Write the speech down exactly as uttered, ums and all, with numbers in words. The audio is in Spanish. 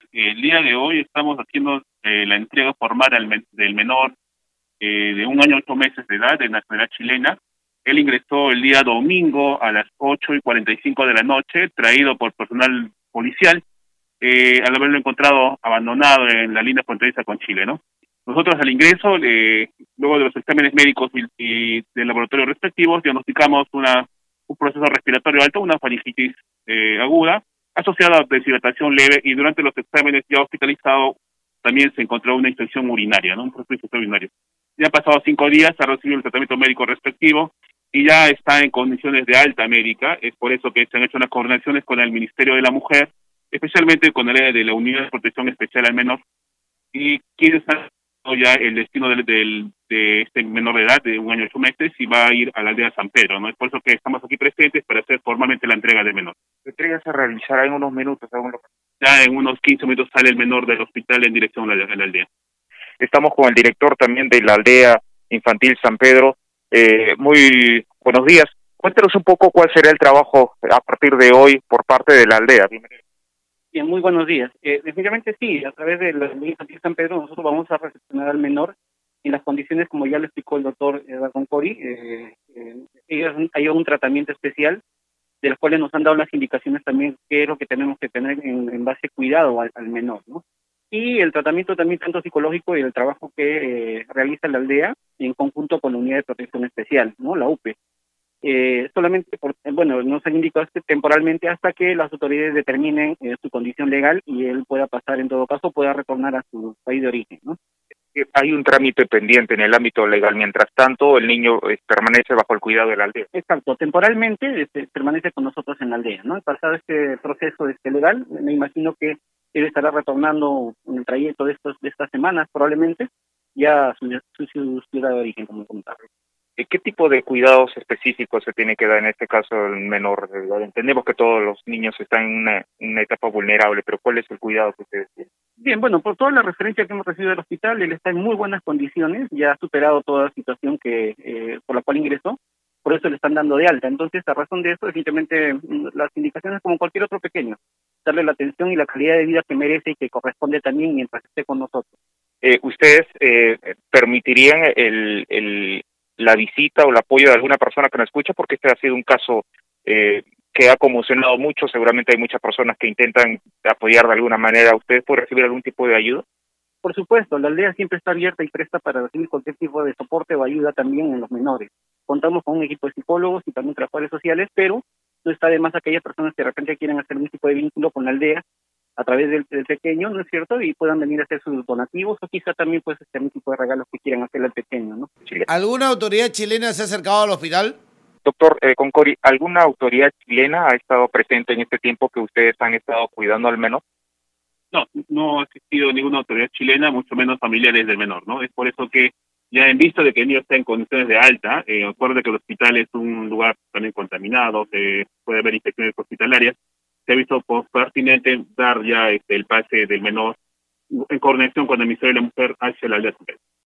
El día de hoy estamos haciendo eh, la entrega formal al men del menor eh, de un año ocho meses de edad, de nacionalidad chilena. Él ingresó el día domingo a las ocho y cuarenta y cinco de la noche, traído por personal policial, eh, al haberlo encontrado abandonado en la línea fronteriza con Chile, ¿no? Nosotros al ingreso, eh, luego de los exámenes médicos y, y del laboratorio respectivos, diagnosticamos una, un proceso respiratorio alto, una faringitis eh, aguda, asociada a deshidratación leve, y durante los exámenes ya hospitalizado también se encontró una infección urinaria, ¿no? Un proceso de infección urinario. Ya han pasado cinco días, ha recibido el tratamiento médico respectivo y ya está en condiciones de alta médica. Es por eso que se han hecho unas coordinaciones con el Ministerio de la Mujer, especialmente con el área de la Unidad de Protección Especial al Menor, y quienes han ya el destino del, del, de este menor de edad, de un año y ocho meses, y va a ir a la aldea San Pedro, ¿no? Es por eso que estamos aquí presentes para hacer formalmente la entrega del menor. La entrega se realizará en unos minutos, según lo que... Ya en unos quince minutos sale el menor del hospital en dirección a la, a la aldea. Estamos con el director también de la aldea infantil San Pedro. Eh, muy buenos días. Cuéntanos un poco cuál será el trabajo a partir de hoy por parte de la aldea. Bien, muy buenos días. Eh, definitivamente sí, a través de la aldea infantil San Pedro nosotros vamos a recepcionar al menor en las condiciones como ya lo explicó el doctor Edgar Cori. Eh, eh, ellos, hay un tratamiento especial de los cuales nos han dado las indicaciones también qué es lo que tenemos que tener en, en base a cuidado al, al menor, ¿no? Y el tratamiento también tanto psicológico y el trabajo que eh, realiza la aldea en conjunto con la Unidad de Protección Especial, ¿no? La U P E. Eh, solamente, por, bueno, nos han indicado este temporalmente hasta que las autoridades determinen eh, su condición legal y él pueda pasar, en todo caso, pueda retornar a su país de origen, ¿no? Hay un trámite pendiente en el ámbito legal. Mientras tanto, el niño eh, permanece bajo el cuidado de la aldea. Exacto, temporalmente este, permanece con nosotros en la aldea, ¿no? Pasado este proceso este, legal, me imagino que él estará retornando en el trayecto de, estos, de estas semanas, probablemente, ya a su, su, su ciudad de origen, como comentaba. ¿Qué tipo de cuidados específicos se tiene que dar en este caso el menor de edad? Entendemos que todos los niños están en una, una etapa vulnerable, pero ¿cuál es el cuidado que ustedes tienen? Bien, bueno, por toda la referencia que hemos recibido del hospital, él está en muy buenas condiciones, ya ha superado toda situación que eh, por la cual ingresó, por eso le están dando de alta. Entonces, a razón de eso, definitivamente las indicaciones como cualquier otro pequeño, darle la atención y la calidad de vida que merece y que corresponde también mientras esté con nosotros. Eh, ¿Ustedes eh, permitirían el, el, la visita o el apoyo de alguna persona que nos escucha? Porque este ha sido un caso eh, que ha conmocionado mucho. Seguramente hay muchas personas que intentan apoyar de alguna manera. ¿Ustedes pueden recibir algún tipo de ayuda? Por supuesto, la aldea siempre está abierta y presta para recibir cualquier tipo de soporte o ayuda también en los menores. Contamos con un equipo de psicólogos y también trabajadores sociales, pero no está de más aquellas personas que de repente quieren hacer un tipo de vínculo con la aldea a través del, del pequeño, ¿no es cierto? Y puedan venir a hacer sus donativos o quizá también pues hacer un tipo de regalos que quieran hacerle al pequeño, ¿no? ¿Alguna autoridad chilena se ha acercado al hospital? Doctor eh, Concori, ¿alguna autoridad chilena ha estado presente en este tiempo que ustedes han estado cuidando al menor? No, no ha existido ninguna autoridad chilena, mucho menos familiares del menor, ¿no? Es por eso que ya en vista de que el niño está en condiciones de alta, eh, acuerde que el hospital es un lugar también contaminado, que puede haber infecciones hospitalarias, se ha visto pertinente dar ya este, el pase del menor en coordinación con el Ministerio de la Mujer hacia la aldea.